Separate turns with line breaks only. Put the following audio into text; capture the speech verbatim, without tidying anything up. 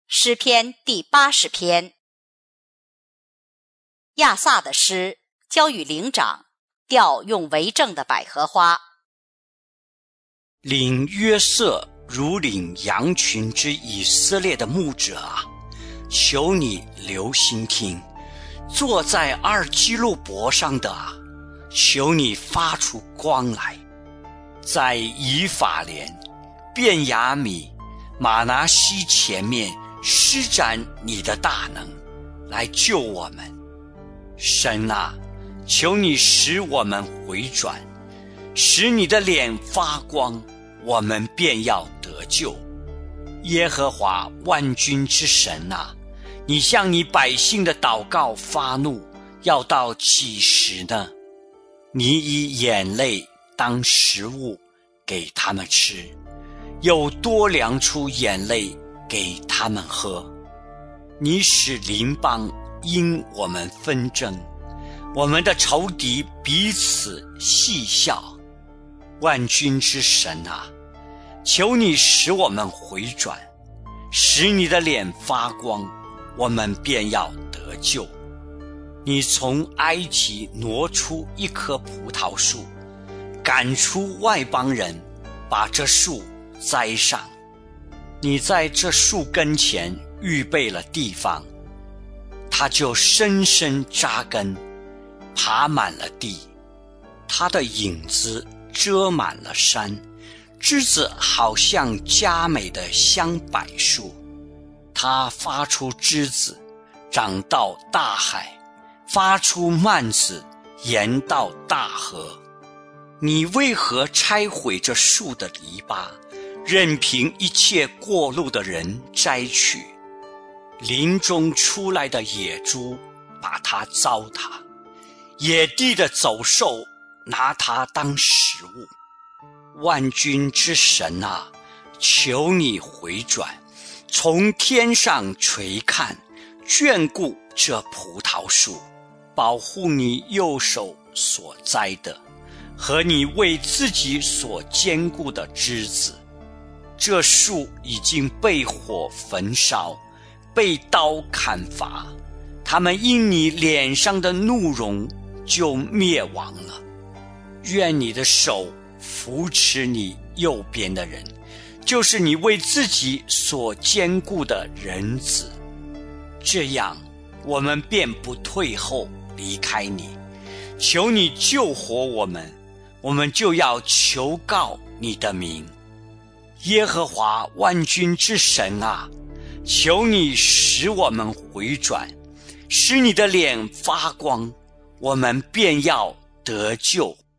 诗篇第八十篇。亚萨的诗交与灵长，调用为正的百合花。
领约瑟如领羊群之以色列的牧者啊，求你留心听；坐在二基路伯上的啊，求你发出光来。在以法莲、便雅悯、玛拿西前面施展你的大能，来救我们。神啊，求你使我们回转，使你的脸发光，我们便要得救。耶和华万军之神啊，你向你百姓的祷告发怒，要到几时呢？你以眼泪当食物给他们吃，又多量出眼泪给他们喝。你使邻邦因我们纷争，我们的仇敌彼此戏笑。万军之神啊，求你使我们回转，使你的脸发光，我们便要得救。你从埃及挪出一棵葡萄树，赶出外邦人，把这树栽上。你在这树根前预备了地方，它就深深扎根，爬满了地。它的影子遮满了山，枝子好像佳美的香柏树。它发出枝子，长到大海，发出蔓子，延到大河。你为何拆毁这树的篱笆，任凭一切过路的人摘取？林中出来的野猪把它糟蹋，野地的走兽拿它当食物。万军之神啊，求你回转，从天上垂看，眷顾这葡萄树，保护你右手所栽的和你为自己所坚固的枝子。这树已经被火焚烧，被刀砍伐，他们因你脸上的怒容就灭亡了。愿你的手扶持你右边的人，就是你为自己所坚固的人子。这样我们便不退后离开你。求你救活我们，我们就要求告你的名。耶和华万军之神啊，求你使我们回转，使你的脸发光，我们便要得救。